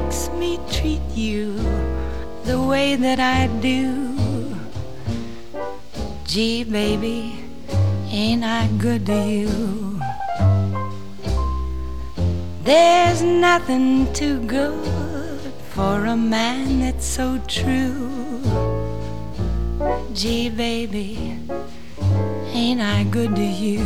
makes me treat you the way that I do. Gee, baby, ain't I good to you? There's nothing too good for a man that's so true. Gee, baby, ain't I good to you?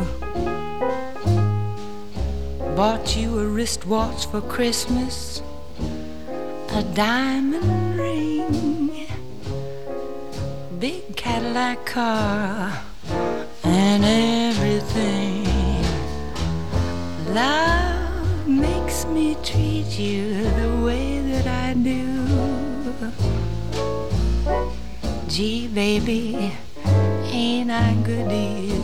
Bought you a wristwatch for Christmas, a diamond ring, big Cadillac car, and everything. Love makes me treat you the way that I do. Gee, baby, ain't I good to you?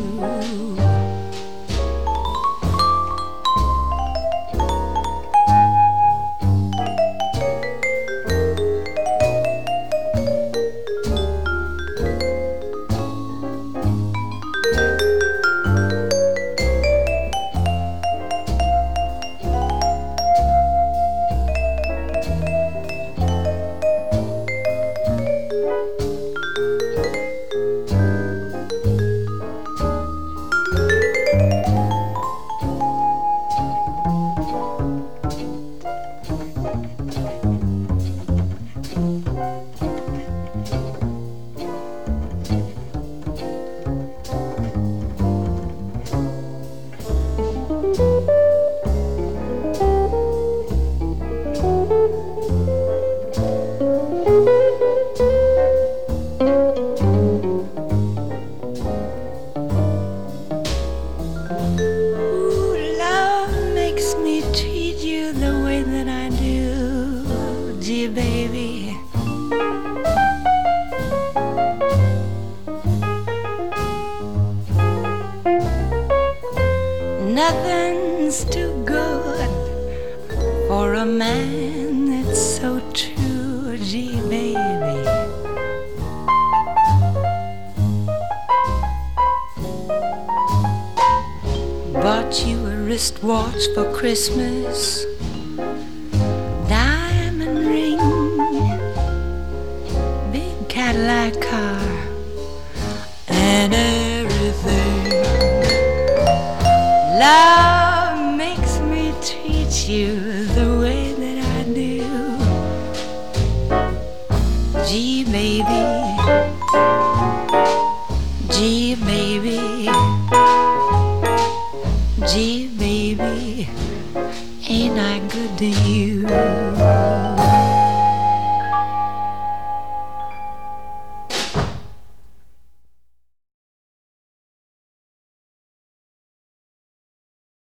Baby, nothing's too good for a man that's so true. Gee, baby, bought you a wristwatch for Christmas, diamond ring, big Cadillac car, and everything. Love makes me treat you the way that I do. Gee, baby, gee, baby, gee, baby, ain't I good to you?